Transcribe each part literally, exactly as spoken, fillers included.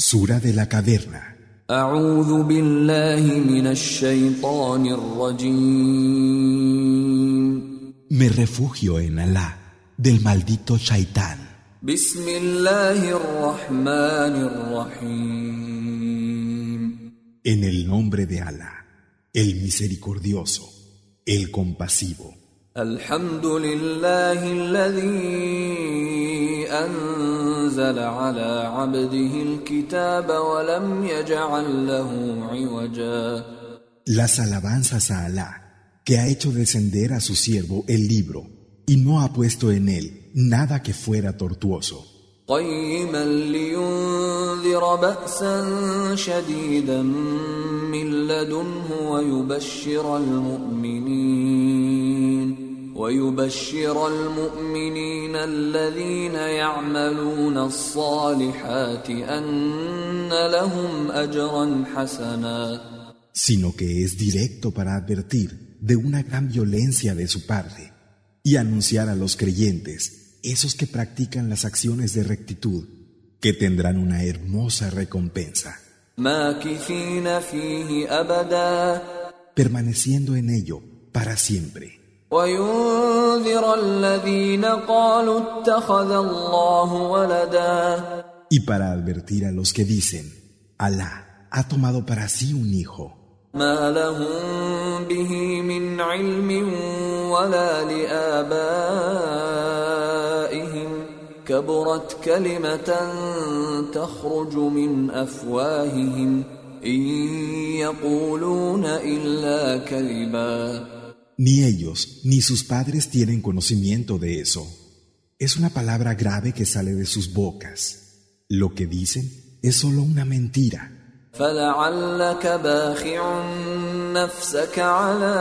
Sura de la caverna. أعوذ بالله من الشيطان الرجيم. Me refugio en Alá, del maldito Shaitán. بسم الله الرحمن الرحيم. En el nombre de Alá, el misericordioso, el compasivo. الحمد لله الذي أنزل على عبده الكتاب ولم يجعل له عوجا. Las alabanzas a Alá, que ha hecho descender a su siervo el libro y no ha puesto en él nada que fuera tortuoso. قيما لينذر بأسا شديدا من لدنه ويبشر المؤمنين ويبشر المؤمنين الذين يعملون الصالحات أن لهم أجرا حسنا. Sino que es directo para advertir de una gran violencia de su parte y anunciar a los creyentes, esos que practican las acciones de rectitud, que tendrán una hermosa recompensa, ماكثين فيه أبدا. permaneciendo en ello para siempre. وينذر الذين قالوا اتخذ الله ولدا. Y para advertir a los que dicen, Alá ha tomado para sí un hijo, ما لهم به من علم ولا لآبائهم كبرت كلمة تخرج من أفواههم إن يقولون إلا كذبا. Ni ellos ni sus padres tienen conocimiento de eso. Es una palabra grave que sale de sus bocas. Lo que dicen es solo una mentira. فلعلك باخع نفسك على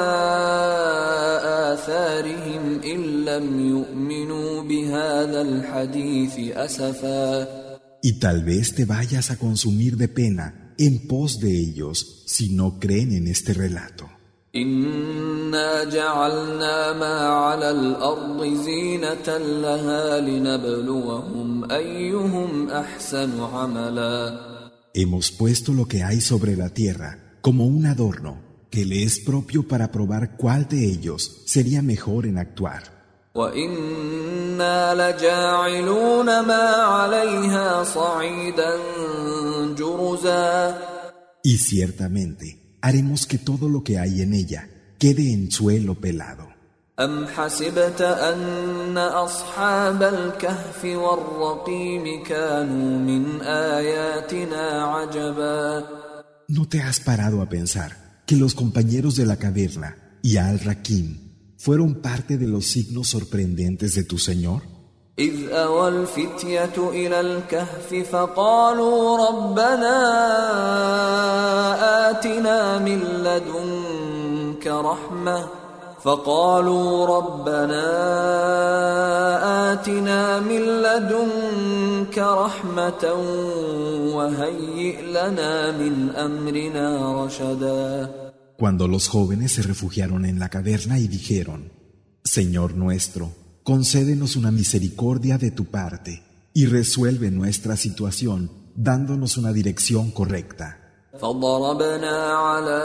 آثارهم إن لم يؤمنوا بهذا الحديث أسفا. Y tal vez te vayas a consumir de pena en pos de ellos si no creen en este relato. إنا جعلنا ما على الأرض زينة لها لنبلوهم أيهم أحسن عملا. Hemos puesto lo que hay sobre la tierra como un adorno que le es propio para probar cuál de ellos sería mejor en actuar. وَإِنَّا لَجَاعِلُونَ مَا عَلَيْهَا صَعِيدًا جُرُزًا. Y ciertamente haremos que todo lo que hay en ella quede en suelo pelado. أَمْ حَسِبْتَ أَنَّ أَصْحَابَ الْكَهْفِ وَالرَّقِيمِ كَانُوا مِنْ آيَاتِنَا عَجَبًا. ¿No te has parado a pensar que los compañeros de la caverna y Al-Rakim fueron parte de los signos sorprendentes de tu Señor? إِذْ أَوَى الْفِتْيَةُ إِلَى الْكَهْفِ فَقَالُوا رَبَّنَا آتِنَا مِنْ لَدُنْكَ رَحْمَةً فقالوا ربنا آتنا من لدنك رحمة وهيئ لنا من أمرنا رشدا. Cuando los jóvenes se refugiaron en la caverna y dijeron, Señor nuestro, concédenos una misericordia de tu parte y resuelve nuestra situación dándonos una dirección correcta. فضربنا على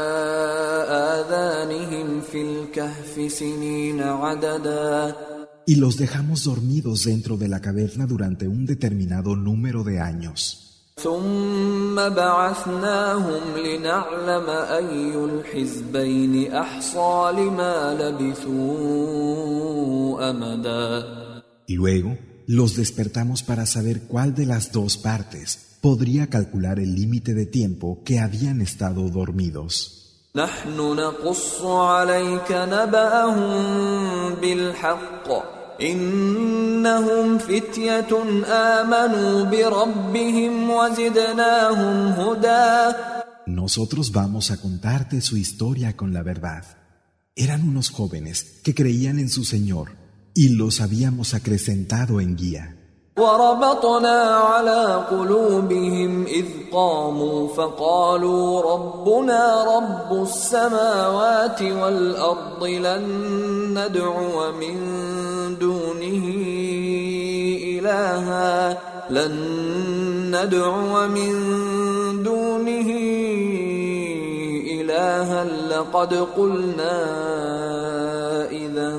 آذانهم في الكهف سنين عددا. Y los dejamos dormidos dentro de la caverna durante un determinado número de años. ثم بعثناهم لنعلم أي الحزبين أحصى لما لبثوا أمدا. Luego los despertamos para saber cuál de las dos partes podría calcular el límite de tiempo que habían estado dormidos. نحن نقص عليك نبأهم بالحق إنهم فتية آمنوا بربهم وزدناهم هدى. Nosotros vamos a contarte su historia con la verdad. Eran unos jóvenes que creían en su Señor y los habíamos acrecentado en guía. وربطنا على قلوبهم إذ قاموا فقالوا ربنا رب السماوات والأرض لن ندعو من دونه إلها لن ندعو من دونه إلها لقد قلنا إذا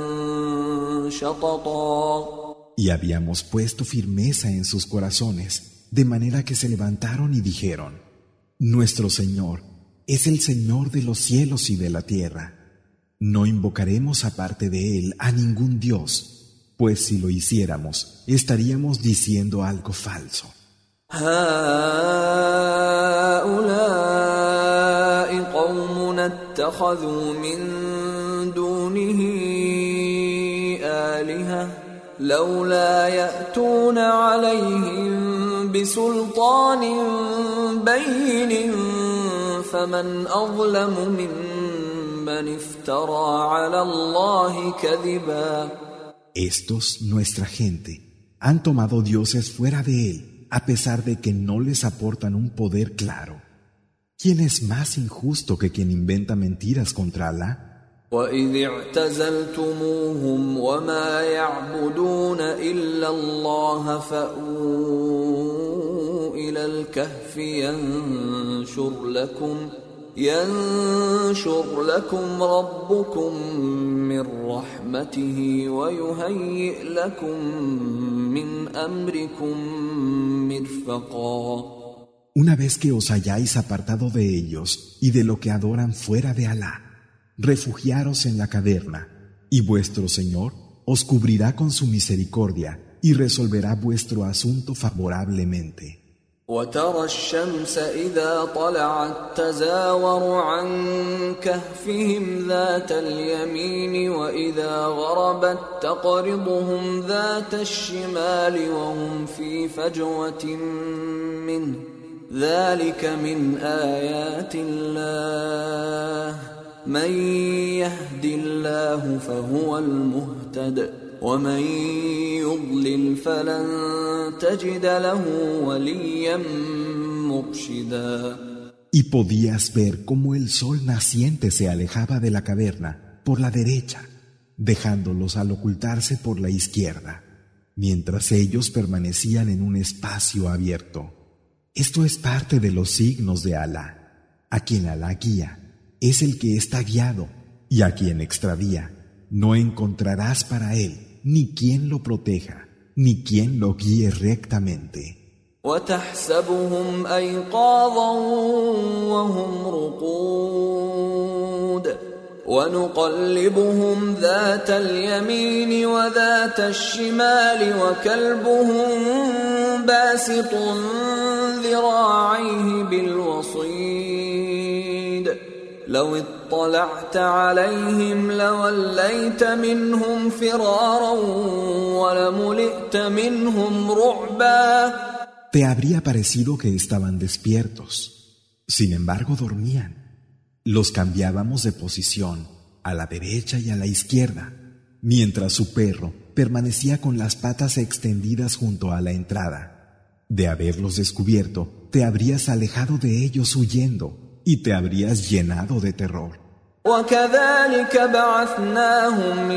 شططا. Y habíamos puesto firmeza en sus corazones, de manera que se levantaron y dijeron: Nuestro Señor es el Señor de los cielos y de la tierra. No invocaremos aparte de Él a ningún Dios, pues si lo hiciéramos, estaríamos diciendo algo falso. هؤلاء قوم اتخذوا من دونه آلهة لولا يأتون عليهم بسلطان بين فمن أظلم ممن افترى على الله كذبا. Estos, nuestra gente, han tomado dioses fuera de Él, a pesar de que no les aportan un poder claro. ¿Quién es más injusto que quien inventa mentiras contra Alá? وَإِذِ اعْتَزَلْتُمُوهُمْ وَمَا يَعْبُدُونَ إِلَّا اللَّهَ فَأْوُوا إِلَى الْكَهْفِ يَنشُرْ لَكُمْ يَنشُرْ لَكُمْ رَبُّكُمْ مِنْ رَحْمَتِهِ وَيُهَيِّئْ لَكُمْ مِنْ أَمْرِكُمْ مِرْفَقًا. Una vez que os hayáis apartado de ellos y de lo que adoran fuera de Alá, refugiaros en la caverna, y vuestro Señor os cubrirá con su misericordia y resolverá vuestro asunto favorablemente. وَتَرَى الشَّمْسَ إِذَا طَلَعَتْ تَزَاوَرُ عَنْ كَهْفِهِمْ ذَاتَ الْيَمِينِ وَإِذَا غَرَبَتْ تَقْرِضُهُمْ ذَاتَ الشِّمَالِ وَهُمْ فِي فَجْوَةٍ مِّنْهُ ذَلِكَ مِنْ آيَاتِ اللَّهِ مَنْ يَهْدِ اللَّهُ فَهُوَ الْمُهْتَدِ وَمَنْ يُضْلِلْ فَلَنْ تَجِدَ لَهُ وَلِيًّا مُرْشِدًا. Y podías ver cómo el sol naciente se alejaba de la caverna por la derecha, dejándolos al ocultarse por la izquierda, mientras ellos permanecían en un espacio abierto. Esto es parte de los signos de Alá. A quien Alá guía es el que está guiado, y a quien extravía no encontrarás para él ni quien lo proteja, ni quien lo guíe rectamente. وَتَحْسَبُهُمْ أَيْقَاظًا وَهُمْ رُقُودٌ وَنُقَلِّبُهُمْ ذَاتَ الْيَمِينِ وَذَاتَ الشِّمَالِ وَكَلْبُهُمْ بَاسِطٌ ذِرَاعَيْهِ بِالْوَصِيدِ لَوِ اطَّلَعْتَ عَلَيْهِمْ لَوَلَّيْتَ مِنْهُمْ فِرَارًا وَلَمُلِئْتَ مِنْهُمْ رُعْبًا. Te habría parecido que estaban despiertos. Sin embargo, dormían. Los cambiábamos de posición, a la derecha y a la izquierda, mientras su perro permanecía con las patas extendidas junto a la entrada. De haberlos descubierto, te habrías alejado de ellos huyendo y te habrías llenado de terror. وَكَذَلِكَ بَعَثْنَاهُمْ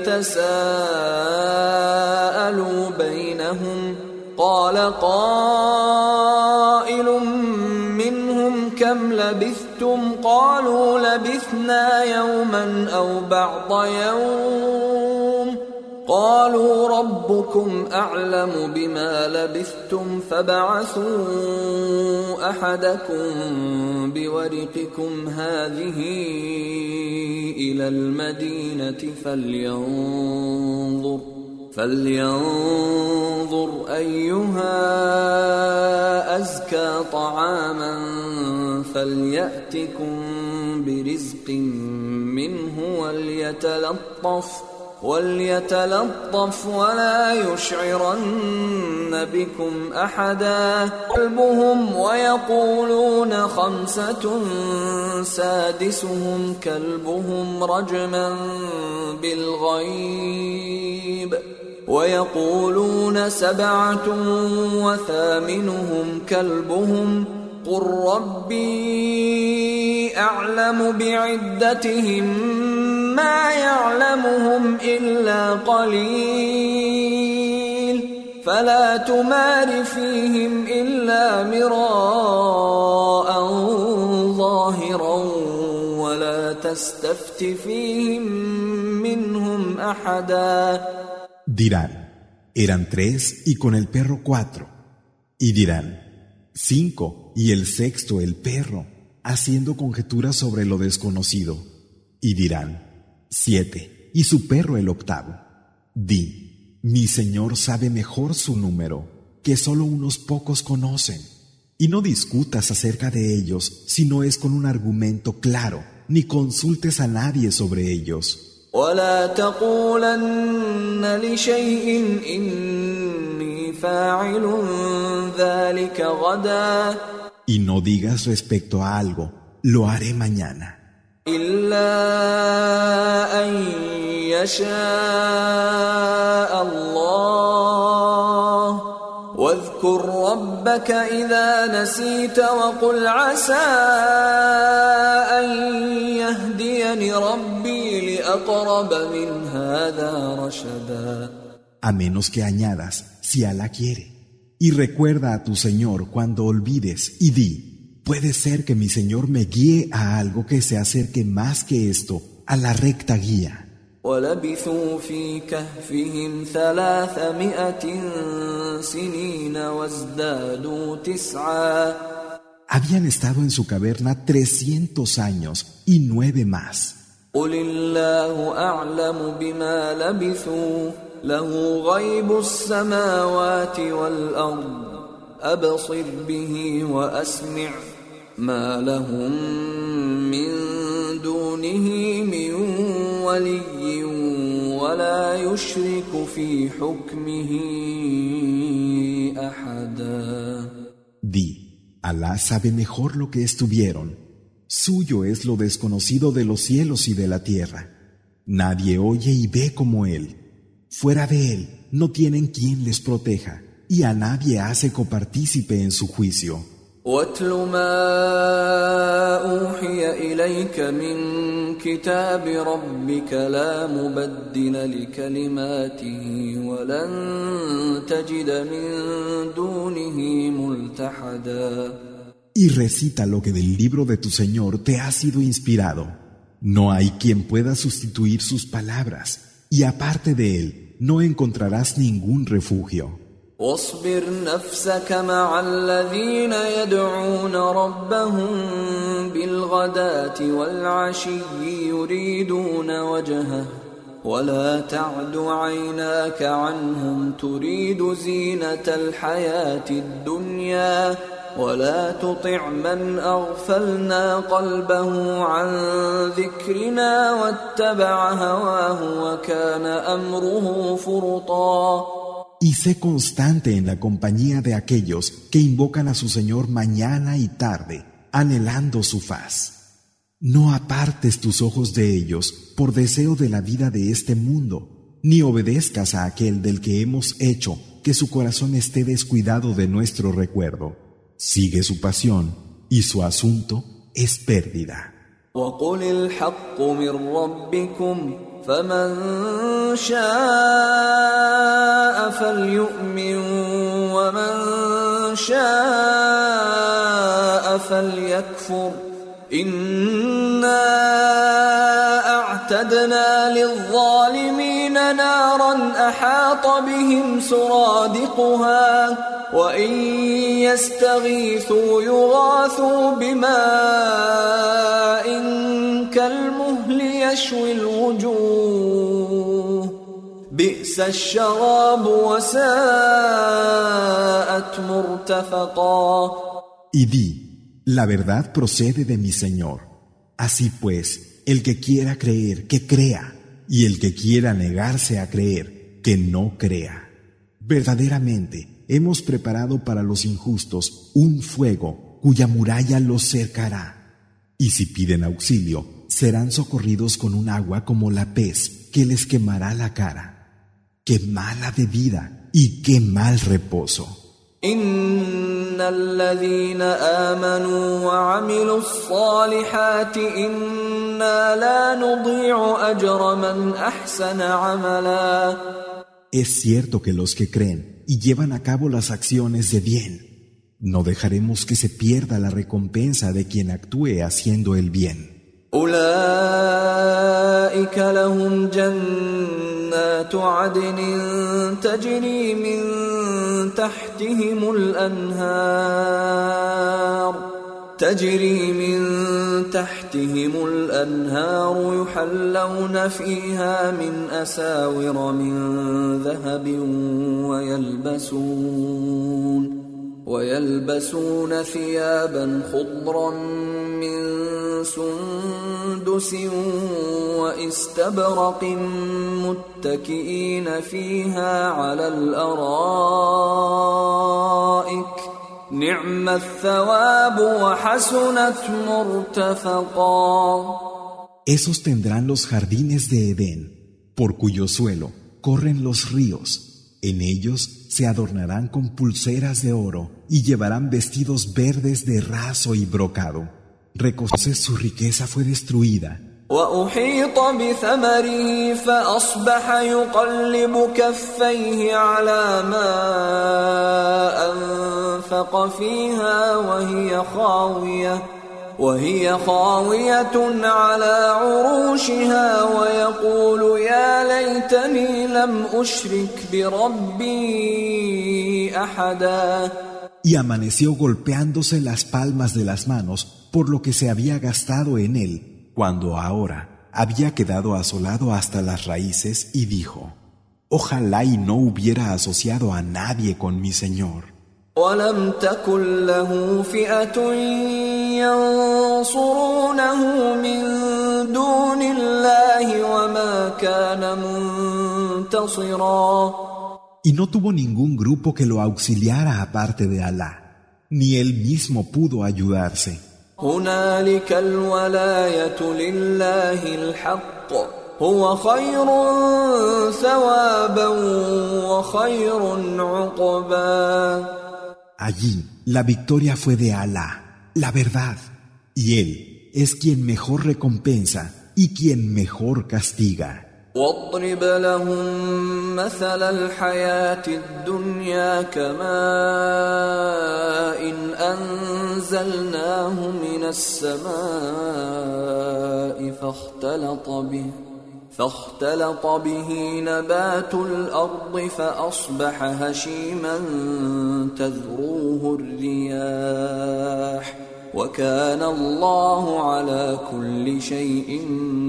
لِيَتَسَاءَلُوا بَيْنَهُمْ قَالَ قَائِلٌ مِّنْهُمْ كَمْ لَبِثْتُمْ قَالُوا لَبِثْنَا يَوْمًا أَوْ بَعْضَ يَوْمٍ قَالُوا رَبُّكُمْ أَعْلَمُ بِمَا لَبِثْتُمْ فَابْعَثُوا أَحَدَكُمْ بِوَرِقِكُمْ هَذِهِ إِلَى الْمَدِينَةِ فَلْيَنظُرْ فَلْيَنظُرْ أَيُّهَا أَزْكَى طَعَامًا فَلْيَأْتِكُمْ بِرِزْقٍ مِّنْهُ وَلْيَتَلَطَّفْ وَلْيَتَلَطَّفْ وَلَا يُشْعِرَنَّ بِكُمْ أَحَدًا كَلْبُهُمْ وَيَقُولُونَ خَمْسَةٌ سَادِسُهُمْ كَلْبُهُمْ رَجْمًا بِالْغَيْبِ وَيَقُولُونَ سَبْعَةٌ وَثَامِنُهُمْ كَلْبُهُمْ قُل رَّبِّي أَعْلَمُ بِعِدَّتِهِم مَّا يَعْلَمُهُمْ إِلَّا قَلِيلٌ فلا تمار فيهم إلا مراء ظاهرا ولا تستفت فيهم منهم أحدا. Dirán, eran tres y con el perro cuatro. Y dirán, cinco y el sexto el perro, haciendo conjeturas sobre lo desconocido. Y dirán, siete y su perro el octavo. Di, mi Señor sabe mejor su número, que solo unos pocos conocen. Y no discutas acerca de ellos si no es con un argumento claro, ni consultes a nadie sobre ellos. ولا تقولن لشيء إني فاعل ذلك غدا. Y no digas respecto a algo, lo haré mañana. إلا أن يشاء الله واذكر ربك إذا نسيت وقل عسى أن يهديني ربي لأقرب من هذا رشدا. A menos que añadas, si Alá quiere. Y recuerda a tu Señor cuando olvides y di, puede ser que mi Señor me guíe a algo que se acerque más que esto, a la recta guía. ولبثوا في كهفهم ثلاثمائة سنين وازدادوا تسعا. Habían estado en su caverna trescientos años y nueve más. قل الله أعلم بما لبثوا له غيب السماوات والأرض أبصر به وأسمع ما لهم من دونه من ولي ولا يشرك في حكمه أحدا. Di, Alá sabe mejor lo que estuvieron. Suyo es lo desconocido de los cielos y de la tierra. Nadie oye y ve como Él. Fuera de Él no tienen quien les proteja, y a nadie hace copartícipe en su juicio. واتل ما أوحي إليك من كتاب ربك لا مبدل لكلماته ولن تجد من دونه ملتحدا. Y recita lo que del libro de tu Señor te ha sido inspirado. No hay quien pueda sustituir sus palabras, y aparte de Él no encontrarás ningún refugio. واصبر نفسك مع الذين يدعون ربهم بالغداة والعشي يريدون وجهه ولا تعد عيناك عنهم تريد زينة الحياة الدنيا ولا تطع من أغفلنا قلبه عن ذكرنا واتبع هواه وكان أمره فرطا. Y sé constante en la compañía de aquellos que invocan a su Señor mañana y tarde, anhelando su faz. No apartes tus ojos de ellos por deseo de la vida de este mundo, ni obedezcas a aquel del que hemos hecho que su corazón esté descuidado de nuestro recuerdo. Sigue su pasión y su asunto es pérdida. وقل الحق من ربكم فمن شاء فليؤمن ومن شاء فليكفر إنا أعتدنا للظالمين نارا أحاط بهم سرادقها وإن يستغيثوا يغاثوا بماء كالمهل يشوي الوجوه بئس الشراب وساءت مرتفقا. Y di, la verdad procede de mi Señor. Así pues, el que quiera creer, que crea, y el que quiera negarse a creer, que no crea. Verdaderamente, hemos preparado para los injustos un fuego cuya muralla los cercará. Y si piden auxilio, serán socorridos con un agua como la pez que les quemará la cara. ¡Qué mala bebida y qué mal reposo! إن الذين آمنوا وعملوا الصالحات إنا لا نضيع أجر من أحسن عملا. Es cierto que los que creen y llevan a cabo las acciones de bien, no dejaremos que se pierda la recompensa de quien actúe haciendo el bien. أولئك لهم جنات عدن تجري من تحتهم الأنهار تجري من تحتهم الأنهار يحلون فيها من أساور من ذهب ويلبسون ويلبسون ثيابا خضرا من سندس واستبرق متكئين فيها على الأرائك نعم الثواب وحسنت مرتفقا. Esos tendrán los jardines de Edén, por cuyo suelo corren los ríos. En ellos se adornarán con pulseras de oro y llevarán vestidos verdes de raso y brocado. Reconoces su riqueza fue destruida. وأحيط بثمره فأصبح يقلب كفيه على ما أنفق فيها وهي خاوية وهي خاوية على عروشها ويقول يا ليتني لم أشرك بربي أحدا. Y amaneció golpeándose las palmas de las manos por lo que se había gastado en él, cuando ahora había quedado asolado hasta las raíces y dijo: ojalá y no hubiera asociado a nadie con mi Señor. ولم تكن له فئة ينصرونه من دون الله وما كان منتصرا. Y no tuvo ningún grupo que lo auxiliara aparte de Alá, ni él mismo pudo ayudarse. هنالك الولاية لله الحق هو خير ثوابا وخير عقبا. Allí la victoria fue de Alá, la verdad, y Él es quien mejor recompensa y quien mejor castiga. واضرب لهم مثل الحياة الدنيا كماء إن أنزلناه من السماء فاختلط به فاختلط به نبات الأرض فأصبح هشيما تذروه الرياح وكان الله على كل شيء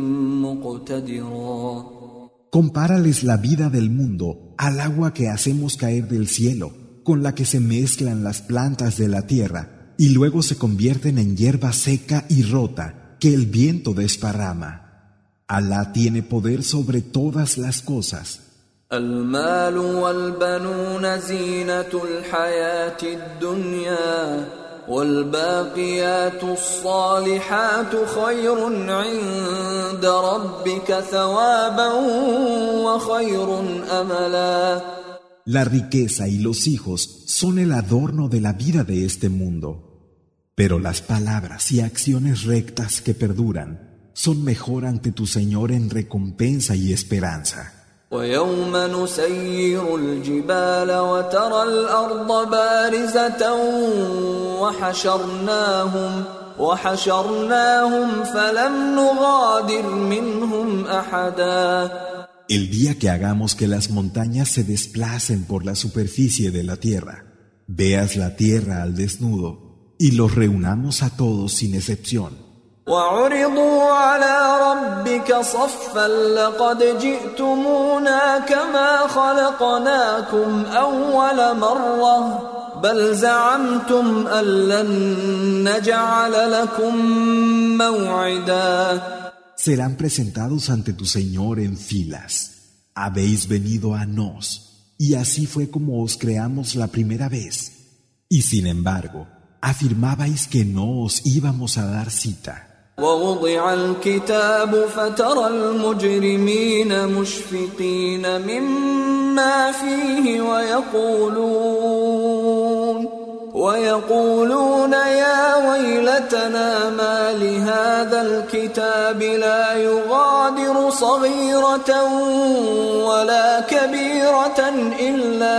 مقتدرا. Compárales la vida del mundo al agua que hacemos caer del cielo, con la que se mezclan las plantas de la tierra y luego se convierten en hierba seca y rota que el viento desparrama. Alá tiene poder sobre todas las cosas. المال والبنون زينة الحياة الدنيا والباقيات الصالحات خير عند ربك ثوابا وخير أملا. La riqueza y los hijos son el adorno de la vida de este mundo, pero las palabras y acciones rectas que perduran son mejor ante tu Señor en recompensa y esperanza. ويوم نسير الجبال وترى الأرض بارزة وحشرناهم وحشرناهم فلم نغادر منهم أحدا. El día que hagamos que las montañas se desplacen por la superficie de la tierra, veas la tierra al desnudo y los reunamos a todos sin excepción. وعرضوا على ربك صفا لقد جئتمونا كما خلقناكم أول مرة بل زعمتم أن لن نجعل لكم موعدا. Serán presentados ante tu Señor en filas. Habéis venido a nos, y así fue como os creamos la primera vez. Y sin embargo, afirmabais que no os íbamos a dar cita. ووضع الكتاب فترى المجرمين مشفقين مما فيه ويقولون ويقولون يا ويلتنا ويلتنا ما لهذا الكتاب لا يغادر صغيرة ولا كبيرة إلا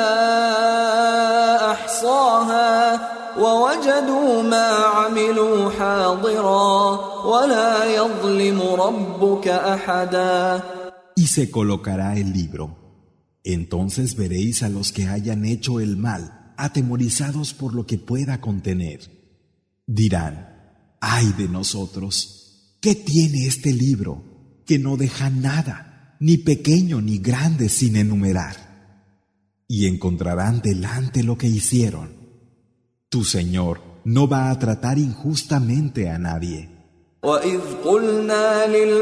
أحصاها ووجدوا ما عملوا حاضرا ولا يظلم ربك أحدا. Y se colocará el libro. Entonces veréis a los que hayan hecho el mal, atemorizados por lo que pueda contener. Dirán, ¡ay de nosotros! ¿Qué tiene este libro? Que no deja nada, ni pequeño ni grande sin enumerar. Y encontrarán delante lo que hicieron. Tu Señor no va a tratar injustamente a nadie. وَإِذْ قُلْنَا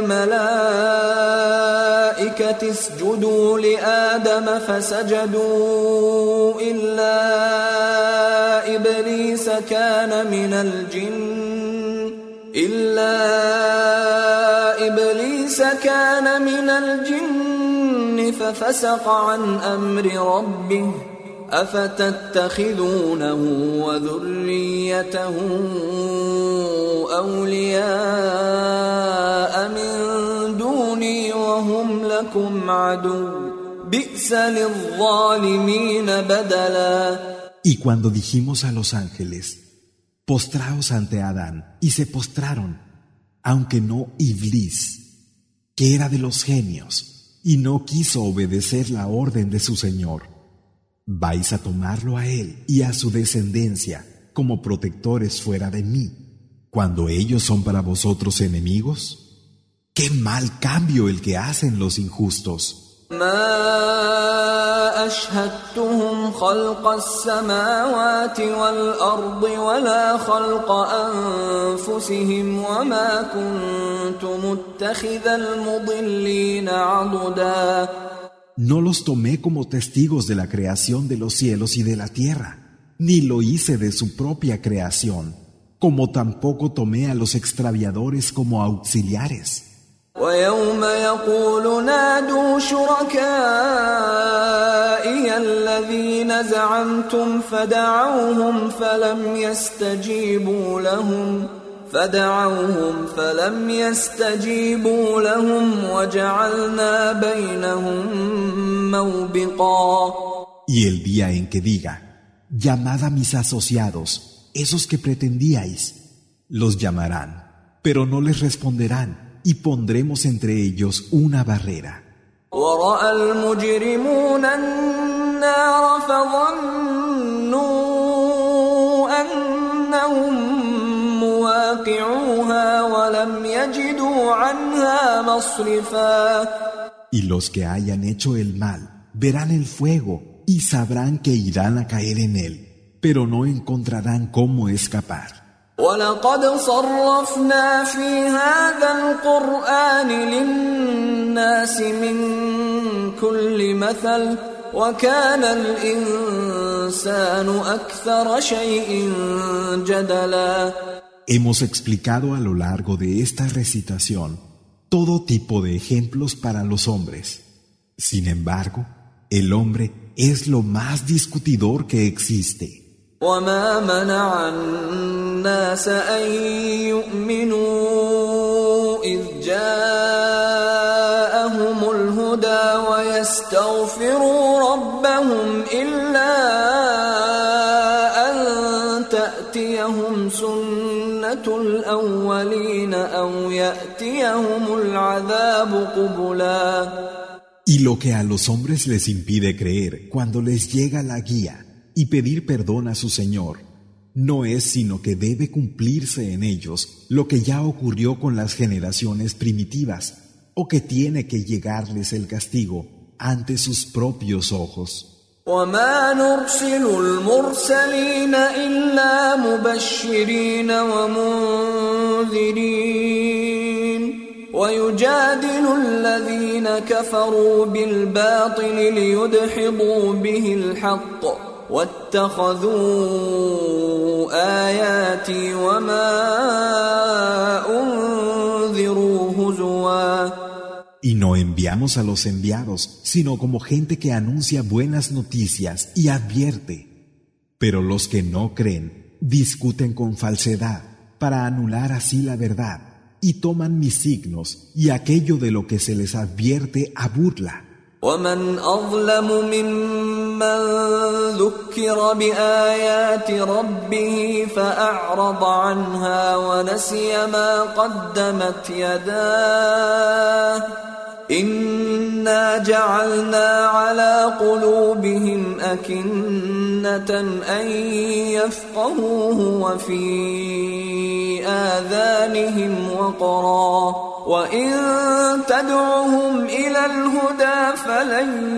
لِلْمَلَائِكَةِ اسْجُدُوا لِآدَمَ فَسَجَدُوا إِلَّا إِبْلِيسَ كَانَ مِنَ الْجِنِّ إِلَّا إِبْلِيسَ كَانَ مِنَ الْجِنِّ فَفَسَقَ عَنْ أَمْرِ رَبِّهِ أَفَتَتَّخِذُونَهُ وَذُرِّيَّتَهُ أولياء من دوني وهم لكم عدو بئس للظالمين بدلا. Y cuando dijimos a los ángeles, postraos ante Adán, y se postraron, aunque no Iblis, que era de los genios, y no quiso obedecer la orden de su Señor. ¿Vais a tomarlo a él y a su descendencia como protectores fuera de mí, cuando ellos son para vosotros enemigos? ¡Qué mal cambio el que hacen los injustos! ما أشهدتهم خلق السماوات والأرض ولا خلق أنفسهم وما كنت متخذ المضلين عضدا. No los tomé como testigos de la creación de los cielos y de la tierra, ni lo hice de su propia creación, como tampoco tomé a los extraviadores como auxiliares. ويوم يقول نادوا شركائي الذين زعمتم فدعوهم فلم يستجيبوا لهم فدعوهم فلم يستجيبوا لهم وجعلنا بينهم موبقا. Y el día en que diga, llamad a mis asociados, esos que pretendíais, los llamarán, pero no les responderán, y pondremos entre ellos una barrera. ورأى المجرمون النار فظنوا أنهم مواقعوها ولم يجدوا عنها مصرفا. Y los que hayan hecho el mal verán el fuego y sabrán que irán a caer en él, pero no encontrarán cómo escapar. وَلَقَدْ صَرَّفْنَا فِي هَذَا الْقُرْآنِ لِلنَّاسِ مِنْ كُلِّ مَثَلٍ وَكَانَ الْإِنسَانُ أَكْثَرَ شَيْءٍ جَدَلًا. Hemos explicado a lo largo de esta recitación todo tipo de ejemplos para los hombres. Sin embargo, el hombre es lo más discutidor que existe. وما منع الناس أن يؤمنوا إذ جاءهم الهدى ويستغفروا ربهم إلا أن تأتيهم سنة الأولين أو يأتيهم العذاب قبلا. Y lo que a los hombres les impide creer cuando les llega la guía y pedir perdón a su Señor, no es sino que debe cumplirse en ellos lo que ya ocurrió con las generaciones primitivas, o que tiene que llegarles el castigo ante sus propios ojos. وَمَا نُرْسِلُ الْمُرْسَلِينَ إِلَّا مُبَشِّرِينَ وَمُنذِرِينَ وَيُجَادِلُ الَّذِينَ كَفَرُوا بِالْبَاطِلِ لِيُدْحِضُوا بِهِ الْحَقَّ وَاتَّخَذُوا آيَاتِي وَمَا أُنذِرُوا هُزُوًا. Y no enviamos a los enviados, sino como gente que anuncia buenas noticias y advierte. Pero los que no creen discuten con falsedad, para anular así la verdad, y toman mis signos y aquello de lo que se les advierte a burla. ومن أظلم ممن ذكر بآيات ربه فأعرض عنها ونسي ما قدمت يداه إنا جعلنا على قلوبهم أكنة أن يفقهوه وفي آذانهم وقرا وإن تدعهم إلى الهدى فلن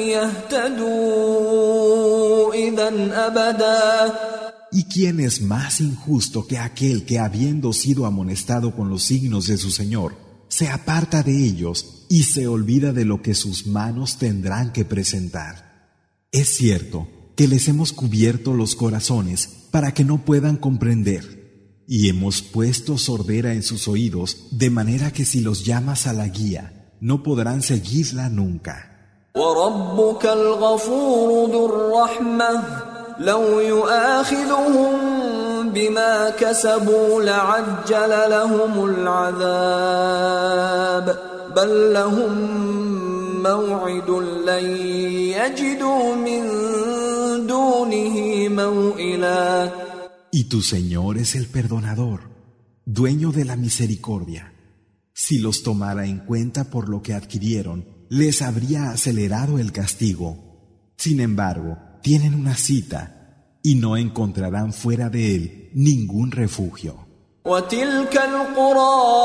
يهتدوا إذا أبدا. ¿Y quién es más injusto que aquel que, habiendo sido amonestado con los signos de su Señor, se aparta de ellos y se olvida de lo que sus manos tendrán que presentar? Es cierto que les hemos cubierto los corazones para que no puedan comprender, y hemos puesto sordera en sus oídos, de manera que si los llamas a la guía, no podrán seguirla nunca. وَرَبُّكَ الْغَفُورُ ذُو الرَّحْمَةِ لَوْ يُؤَاخِذُهُم بِمَا كَسَبُوا لَعَجَّلَ لَهُمُ الْعَذَابَ بَل لَّهُم مَّوْعِدٌ لَّن يَجِدُوا مِن دُونِهِ مَوْئِلًا. Y tu Señor es el perdonador, dueño de la misericordia. Si los tomara en cuenta por lo que adquirieron, les habría acelerado el castigo. Sin embargo, tienen una cita y no encontrarán fuera de él ningún refugio. وَتِلْكَ الْقُرَىٰ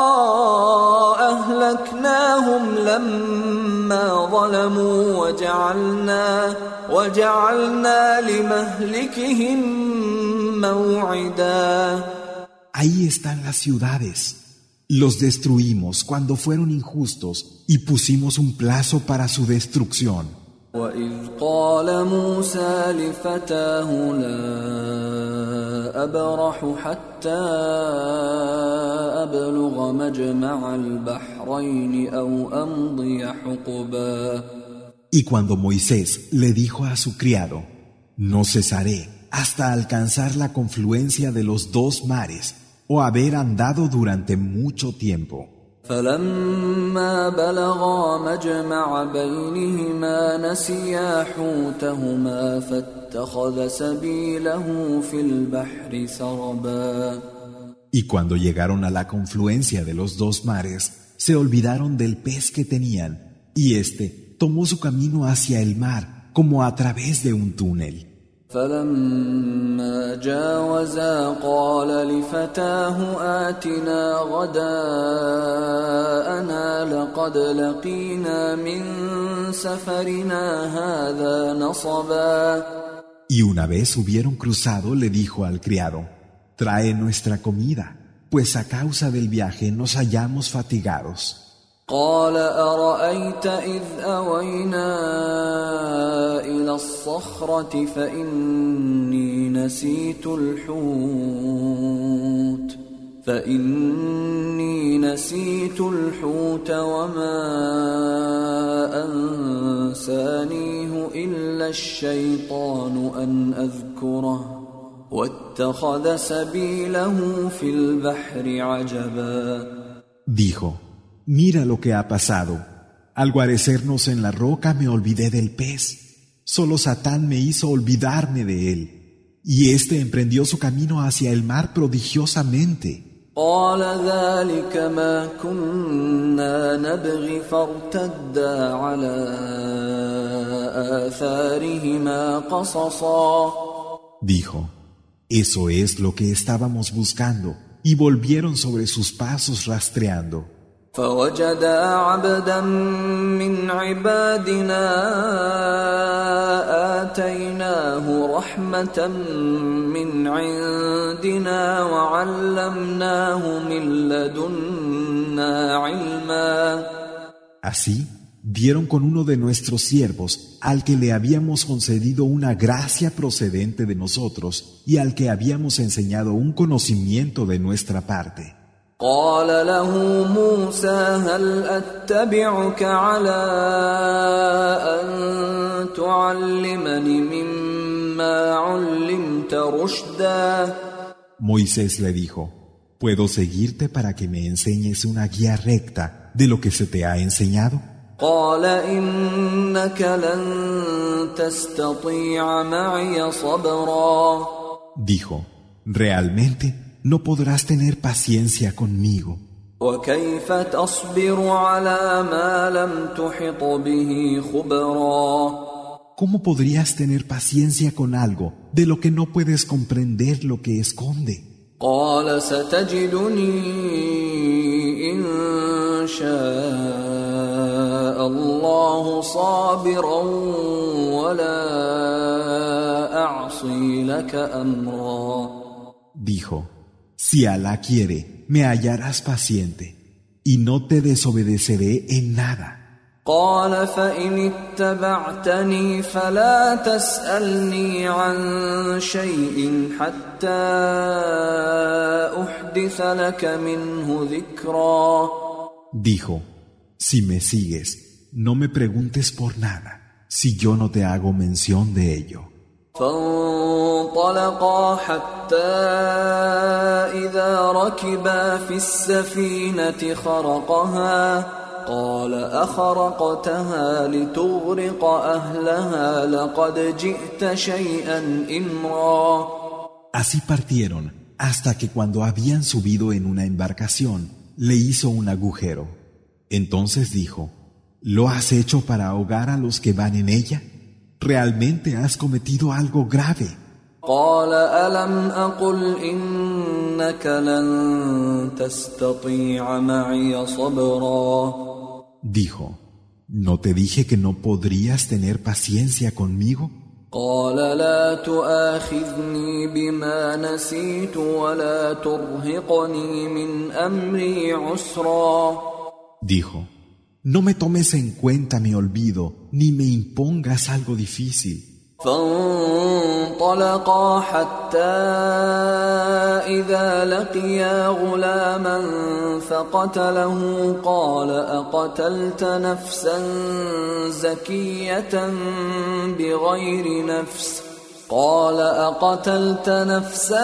أَهْلَكْنَاهُمْ لَمَّا ظَلَمُوا وَجَعَلْنَا وَجَعَلْنَا لِمَهْلِكِهِم مَّوْعِدًا. Ahí están las ciudades. Los destruimos cuando fueron injustos y pusimos un plazo para su destrucción. وَإِذْ قَالَ مُوسَى لِفَتَاهُ لَا أَبْرَحُ حَتَّى أَبْلُغَ مَجْمَعَ الْبَحْرَيْنِ أَوْ أَمْضِيَ حُقُبًا. Y cuando Moisés le dijo a su criado, no cesaré hasta alcanzar la confluencia de los dos mares o haber andado durante mucho tiempo. فَلَمَّا بَلَغَا مَجْمَعَ بَيْنِهِمَا نَسِيَا حُوتَهُمَا فَاتَّخَذَ سَبِيلَهُ فِي الْبَحْرِ سَرَبًا. Y cuando llegaron a la confluencia de los dos mares, se olvidaron del pez que tenían, y éste tomó su camino hacia el mar como a través de un túnel. فَلَمَّا جَاوَزَا قَالَ لِفَتَاهُ آتِنَا غَدَاءَنَا لَقَدْ لَقِينَا مِنْ سَفَرِنَا هَذَا نَصَبًا. Y una vez hubieron cruzado, le dijo al criado, trae nuestra comida, pues a causa del viaje nos hallamos fatigados. قال أرأيت إذ أوينا إلى الصخرة فإني نسيت الحوت فإني نسيت الحوت وما أنسانيه إلا الشيطان أن أذكره واتخذ سبيله في البحر عجبا. Dijo, mira lo que ha pasado. Al guarecernos en la roca me olvidé del pez. Solo Satán me hizo olvidarme de él. Y éste emprendió su camino hacia el mar prodigiosamente. قال ذلك ما كنا نبغي فارتدا على آثارهما قصصا. Dijo, eso es lo que estábamos buscando. Y volvieron sobre sus pasos rastreando. فوجدا عبدا من عبادنا آتيناه رحمة من عندنا وعلمناه من لدنا علما. Así, dieron con uno de nuestros siervos al que le habíamos concedido una gracia procedente de nosotros y al que habíamos enseñado un conocimiento de nuestra parte. قال له موسى هل أتبعك على أن تعلمني مما علمت رشدا Moisés le dijo: ¿Puedo seguirte para que me enseñes una guía recta de lo que se te ha enseñado? قال إنك لن تستطيع معي صبرا. Dijo: realmente no podrás tener paciencia conmigo. وكيف تصبر على ما لم تحط به خبرا. ¿Cómo podrías tener paciencia con algo de lo que no puedes comprender lo que esconde? قال ستجدني إن شاء الله صابرا ولا أعصي لك أمرا. Dijo: si Alá quiere, me hallarás paciente y no te desobedeceré en nada. قال فإن اتبعتني فلا تسألني عن شيء حتى أحدث لك منه ذكرا. Dijo: si me sigues, no me preguntes por nada, si yo no te hago mención de ello. فانطلقا حتى إذا ركبا في السفينة خرقها قال أخرقتها لتغرق أهلها لقد جئت شيئا إمرا. Así partieron hasta que cuando habían subido en una embarcación le hizo un agujero. Entonces dijo: ¿lo has hecho para ahogar a los que van en ella? Realmente has cometido algo grave. قال ألم أقل إنك لن تستطيع معي صبرا. Dijo: ¿no te dije que no podrías tener paciencia conmigo? قال لا تؤاخذني بما نسيت ولا ترهقني من أمري عسرا. Dijo: no me tomes en cuenta mi olvido ni me impongas algo difícil. فانطلقا حتى إذا لقيا غلاما فقتله قال أقتلت نفسا زكية بغير نفس قال أقتلت نفسا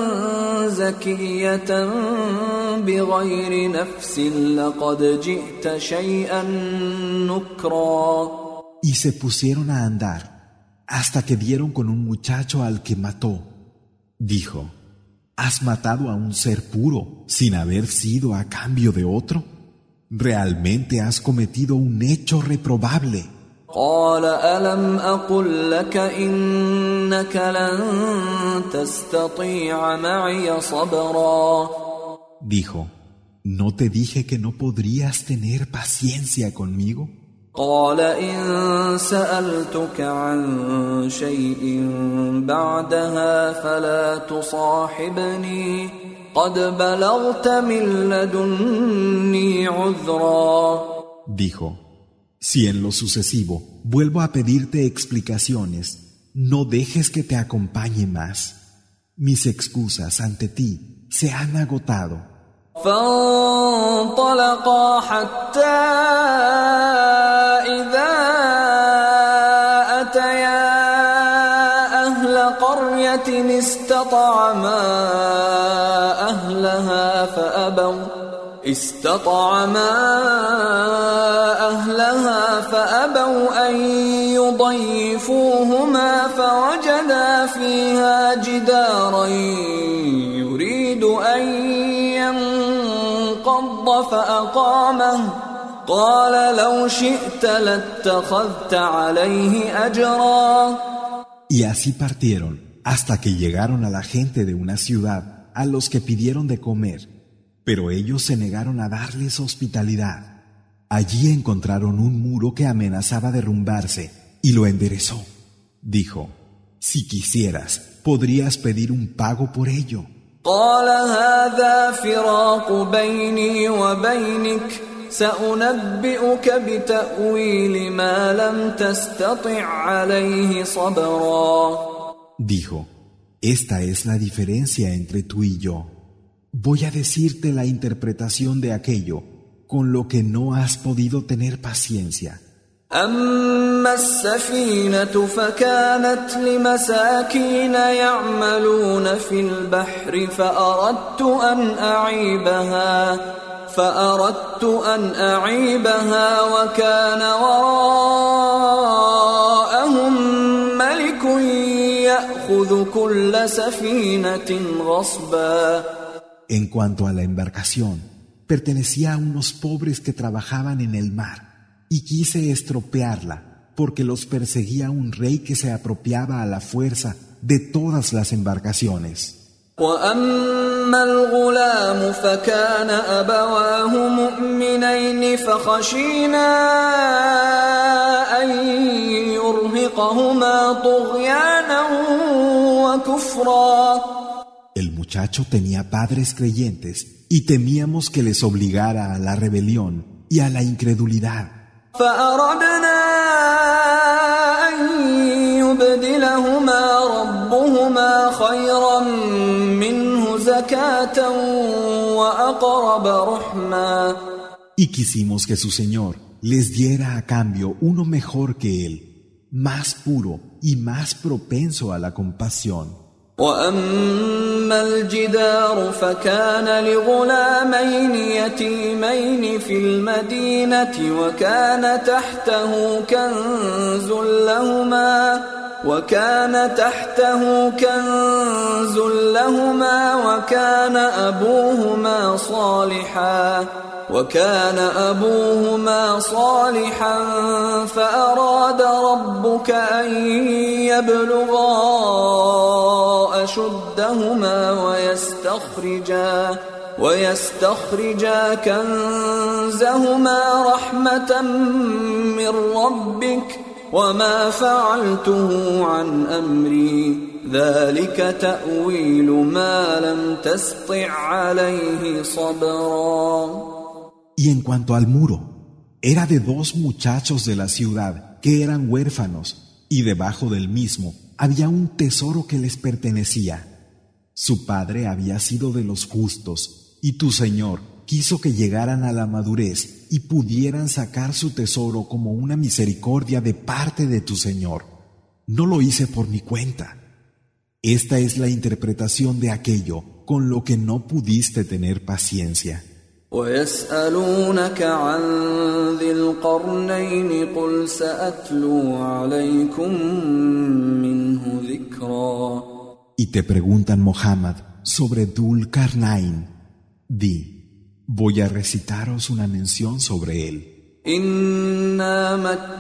زكية بغير نفس لقد جئت شيئا نكرا. Y se pusieron a andar hasta que dieron con un muchacho al que mató. Dijo: ¿has matado a un ser puro sin haber sido a cambio de otro? Realmente has cometido un hecho reprobable. قال ألم أقل لك إنك لن تستطيع معي صبرا. Dijo: ¿no te dije que no podrías tener paciencia conmigo? قال إن سألتك عن شيء بعدها فلا تصاحبني قد بلغت من لدني عذرا. Dijo: si en lo sucesivo vuelvo a pedirte explicaciones, no dejes que te acompañe más. Mis excusas ante ti se han agotado. فانطلقا حتى إذا أتيا أهل قرية استطعما أهلها فأبوا استطعما أهلها فأبوا أن يضيفوهما فوجدا فيها جدارا يريد أن ينقض فأقامه قال لو شئت لاتخذت عليه أجرا. Y así partieron hasta que llegaron a la gente de una ciudad a los que pidieron de comer, pero ellos se negaron a darles hospitalidad. Allí encontraron un muro que amenazaba derrumbarse y lo enderezó. Dijo: si quisieras, podrías pedir un pago por ello. قال هذا فراق بيني وبينك سأنبئك بتأويل ما لم تستطع عليه صبرا. Dijo: esta es la diferencia entre tú y yo. Voy a decirte la interpretación de aquello con lo que no has podido tener paciencia. أما أما السفينة فكانت لمساكين يعملون في البحر فأردت أن أعيبها فأردت أن أعيبها وكان وراءهم ملك يأخذ كل سفينة غصبا. En cuanto a la embarcación, pertenecía a unos pobres que trabajaban en el mar, y quise estropearla porque los perseguía un rey que se apropiaba a la fuerza de todas las embarcaciones. وأما الغلام فكان أبواه مؤمنين فخشينا أن يرهقهما طغيانا وكفرا. El muchacho tenía padres creyentes y temíamos que les obligara a la rebelión y a la incredulidad. فأردنا أن يبدلهما ربهما خيرا منه زكاة وأقرب رحما. Y quisimos que su Señor les diera a cambio uno mejor que él, más puro y más propenso a la compasión. وأما الجدار فكان لغلامين يتيمين في المدينة وكان تحته كنز لهما وكان تحته كنز لهما وكان أبوهما صالحا وكان أبوهما صالحا فأراد ربك أن يبلغا أشدهما ويستخرجا ويستخرجا كنزهما رحمة من ربك وما فعلته عن أمري ذلك تأويل ما لم تسطع عليه صبرا. Y en cuanto al muro, era de dos muchachos de la ciudad que eran huérfanos, y debajo del mismo había un tesoro que les pertenecía. Su padre había sido de los justos, y tu Señor quiso que llegaran a la madurez y pudieran sacar su tesoro como una misericordia de parte de tu Señor. No lo hice por mi cuenta. Esta es la interpretación de aquello con lo que no pudiste tener paciencia. ويسألونك عن ذي القرنين قل سأتلو عليكم منه ذكرا. Y te preguntan, Muhammad, sobre Dhul Qarnayn. Di, voy a recitaros una mención sobre él. إنا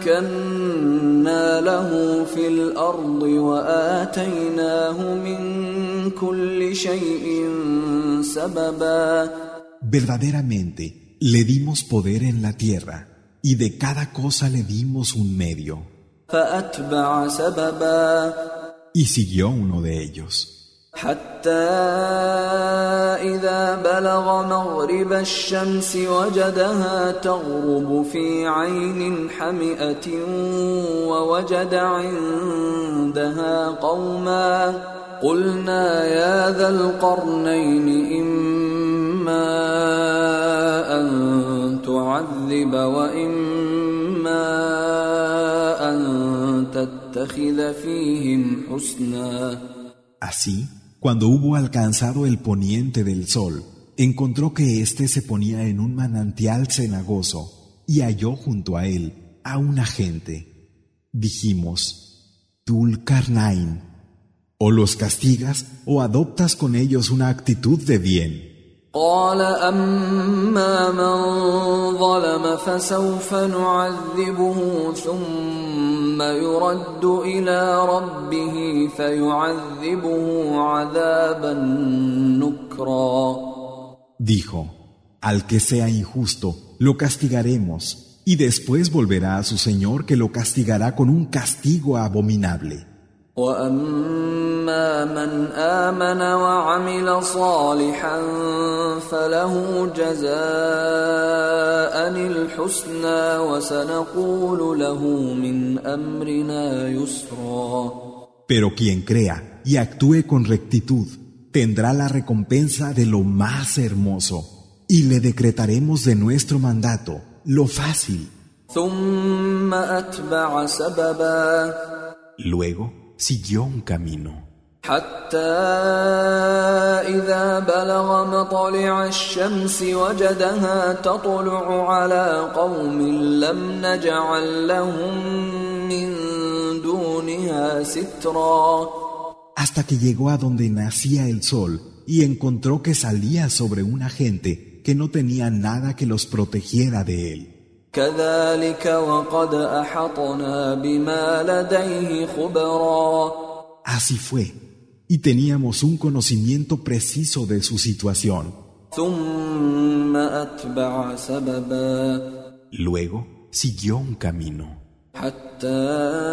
مكنا له في الأرض وآتيناه من كل شيء سببا. Verdaderamente le dimos poder en la tierra y de cada cosa le dimos un medio. فأتبع سببا. Y siguió uno de ellos. حتى إذا بلغ مغرب الشمس وجدها تغرب في عين حمئة ووجد عندها قوما قلنا يا ذا القرنين إما أن تعذب وإما أن تتخذ فيهم حسنا. Así, cuando hubo alcanzado el poniente del sol, encontró que éste se ponía en un manantial cenagoso y halló junto a él a una gente. Dijimos, Dhul Qarnayn, o los castigas o adoptas con ellos una actitud de bien. قال أما من ظلم فسوف نعذبه ثم يرد إلى ربه فيعذبه عذابا نكرا. Dijo, al que sea injusto, lo castigaremos, y después volverá a su Señor que lo castigará con un castigo abominable. وأما من آمن وعمل صالحا فله جزاء الحسنى وسنقول له من أمرنا يسرا. Pero quien crea y actúe con rectitud tendrá la recompensa de lo más hermoso, y le decretaremos de nuestro mandato lo fácil. ثم أتبع سببا Luego siguió un camino, حتى إذا بلغ مطلع الشمس وجدها تطلع على قوم لم نجعل لهم من دونها سترا hasta que llegó a donde nacía el sol y encontró que salía sobre una gente que no tenía nada que los protegiera de él. كذلك وقد أحطنا بما لديه خبرا Así fue, y teníamos un conocimiento preciso de su situación. ثم أتبع سببا Luego siguió un camino, حتى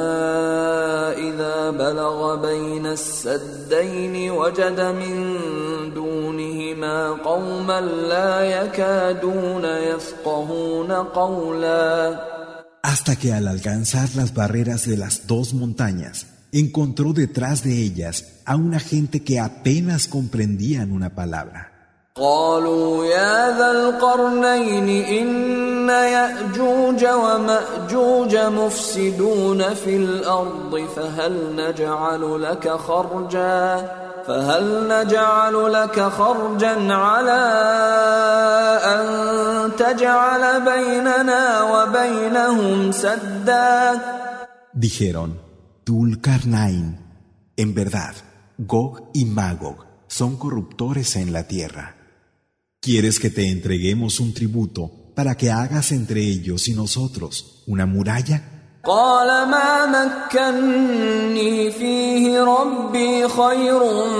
إذا بلغ بين السدين وجد من دونهما قوما لا يكادون يفقهون قولا hasta que al alcanzar las barreras de las dos montañas, encontró detrás de ellas a una gente que apenas comprendían una palabra. قالوا يا ذا القرنين إن يأجوج ومأجوج مفسدون في الأرض فهل نجعل لك خرجا فهل نجعل لك خرجا على أن تجعل بيننا وبينهم سدا Dijeron, Dul-Karnain, en verdad, Gog y Magog son corruptores en la tierra. ¿Quieres que te entreguemos un tributo para que hagas entre ellos y nosotros una muralla? قال ما مكني فيه ربي خير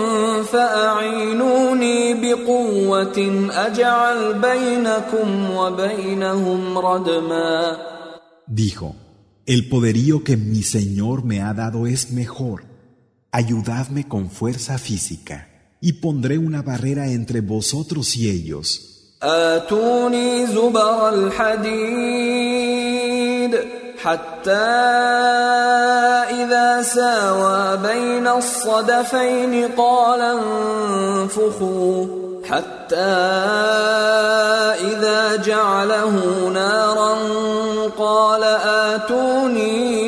فأعينوني بقوة أجعل بينكم وبينهم ردما. Dijo, el poderío que mi Señor me ha dado es mejor. Ayudadme con fuerza física y pondré una barrera entre vosotros y ellos. آتوني زبر الحديد حتى إذا ساوى بين الصدفين قال انفخوا حتى إذا جعله نارا قال آتوني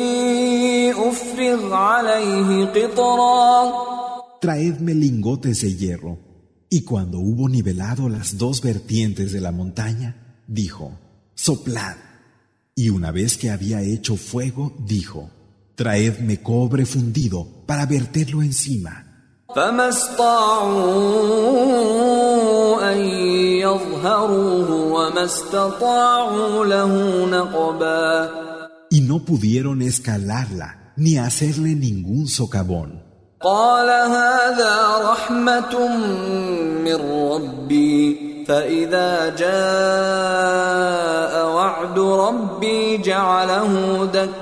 أفرغ عليه قطرا. Traedme lingotes de hierro. Y cuando hubo nivelado las dos vertientes de la montaña, dijo, soplad. Y una vez que había hecho fuego, dijo, traedme cobre fundido para verterlo encima. فما استطاعوا أن يظهروه وما استطاعوا له نقبا. Y no pudieron escalarla ni hacerle ningún socavón. قال هذا رحمة من ربي فإذا جاء وعد ربي جعله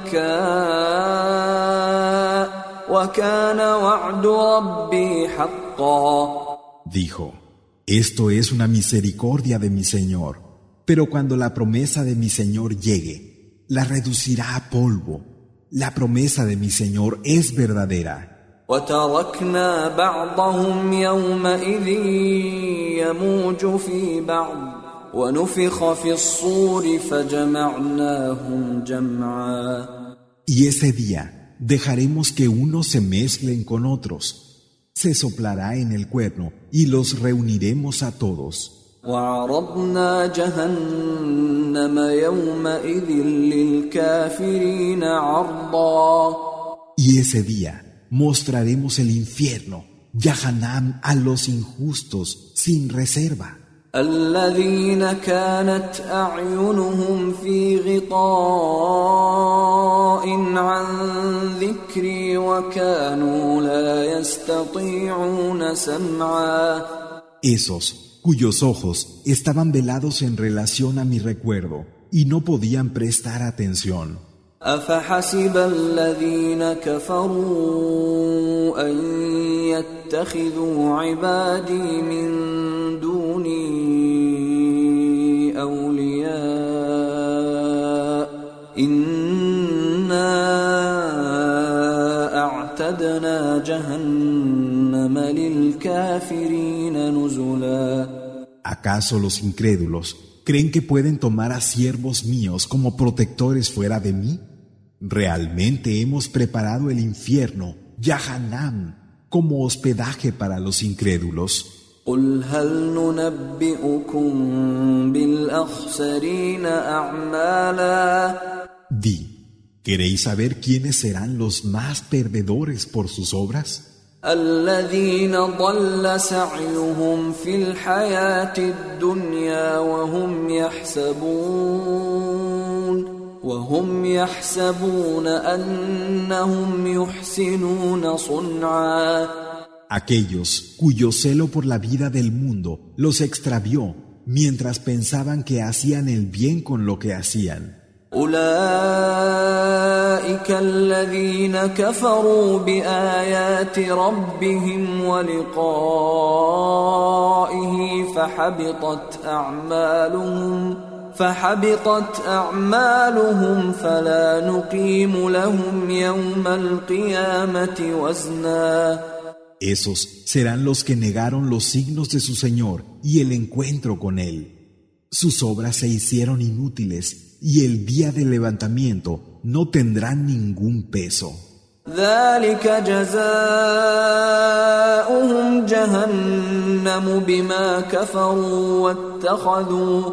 دكاء وكان وعد ربي حقا. Dijo, esto es una misericordia de mi Señor, pero cuando la promesa de mi Señor llegue, la reducirá a polvo. La promesa de mi Señor es verdadera. وتركنا بعضهم يومئذ يموج في بعض ونفخ في الصور فجمعناهم جمعا. Y ese día dejaremos que unos se mezclen con otros. Se soplará en el cuerno y los reuniremos a todos. وعرضنا جهنم يومئذ للكافرين عرضا. Y ese día mostraremos el infierno, Yahanam, a los injustos, sin reserva. الذين كانت أعينهم في غطاء عن ذكري وكانوا لا يستطيعون سمعا. Esos cuyos ojos estaban velados en relación a mi recuerdo y no podían prestar atención. أفحسب الذين كفروا أن يتخذوا عبادي من دوني أولياء إنا أعتدنا جهنم للكافرين نزلا. ¿Acaso los incrédulos ¿creen que pueden tomar a siervos míos como protectores fuera de mí? Realmente hemos preparado el infierno, Jahannam, como hospedaje para los incrédulos. قل هل ننبئكم بالأخسرين أعمالا Di, ¿queréis saber quiénes serán los más perdedores por sus obras? الذين ضل سعيهم في الحياة الدنيا وهم يحسبون وهم يحسبون أنهم يحسنون صنعا. Aquellos cuyo celo por la vida del mundo los extravió mientras pensaban que hacían el bien con lo que hacían. أولئك الذين كفروا بآيات ربهم ولقائه فحبطت أعمالهم فحبطت أعمالهم فلا نقيم لهم يوم القيامة وزنا. Esos serán los que negaron los signos de su Señor y el encuentro con Él. Sus obras se hicieron inútiles y el día del levantamiento no tendrán ningún peso. ذلك جزاؤهم جهنم بما كفروا واتخذوا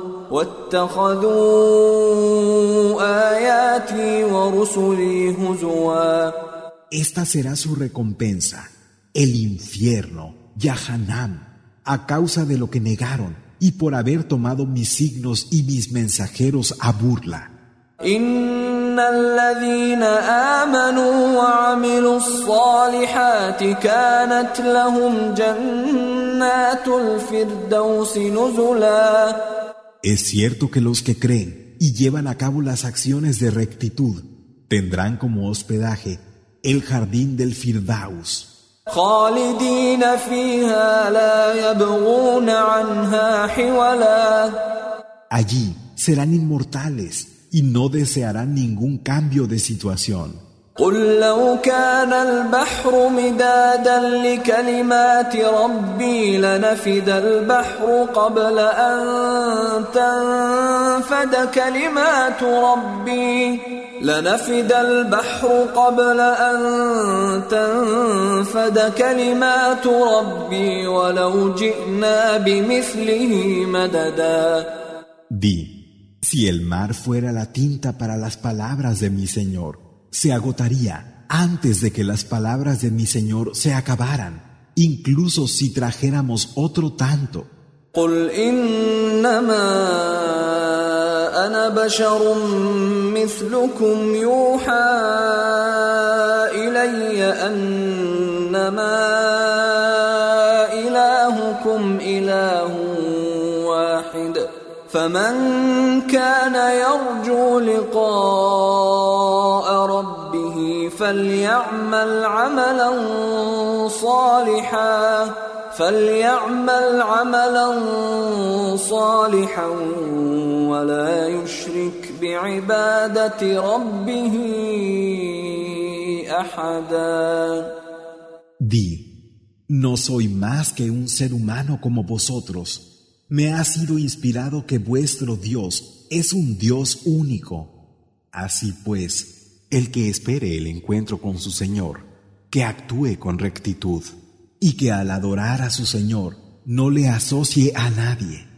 واتخذوا آياتي ورسلي هزوا. Esta será su recompensa, el infierno, Jahannam, a causa de lo que negaron y por haber tomado mis signos y mis mensajeros a burla. إن الذين آمنوا وعملوا الصالحات كانت لهم جنات الفردوس نزلا. Es cierto que los que creen y llevan a cabo las acciones de rectitud tendrán como hospedaje el jardín del Firdaus. خالدين فيها لا يبغون عنها حولا. Allí serán inmortales y no desearán ningún cambio de situación. قل لو كان البحر مدادا لكلمات ربي لنفد البحر قبل أن تنفد كلمات ربي لنفد البحر قبل أن تنفد كلمات ربي ولو جئنا بمثله مددا. Di, si el mar fuera la tinta para las palabras de mi Señor, se agotaría antes de que las palabras de mi Señor se acabaran, incluso si trajéramos otro tanto. قل إنما أنا بشر مثلكم يوحى إلي أنما إلهكم إله واحد فمن كان يرجو لقاء ربه فليعمل عملا صالحا فليعمل عملا صالحا ولا يشرك بعبادة ربه أحدا. Di, no soy más que un ser humano como vosotros. Me ha sido inspirado que vuestro Dios es un Dios único. Así pues, el que espere el encuentro con su Señor, que actúe con rectitud y que al adorar a su Señor no le asocie a nadie.